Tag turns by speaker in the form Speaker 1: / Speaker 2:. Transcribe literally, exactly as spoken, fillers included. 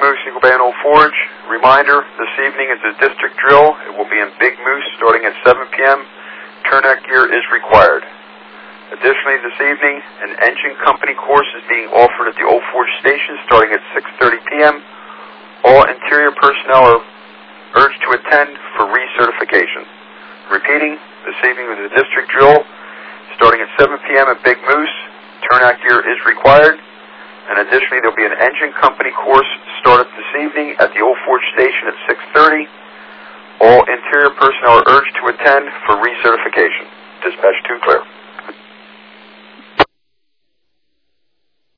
Speaker 1: Moose, Eagle Bay and Old Forge. Reminder, this evening is the district drill. It will be in Big Moose starting at seven p m Turnout gear is required. Additionally, this evening, an engine company course is being offered at the Old Forge station starting at six thirty p m All interior personnel are urged to attend for recertification. Repeating, this evening is the district drill starting at seven p m at Big Moose. Turnout gear is required. And additionally, there will be an engine company course started this evening at the Old Forge station at six thirty. All interior personnel are urged to attend for recertification. Dispatch two clear.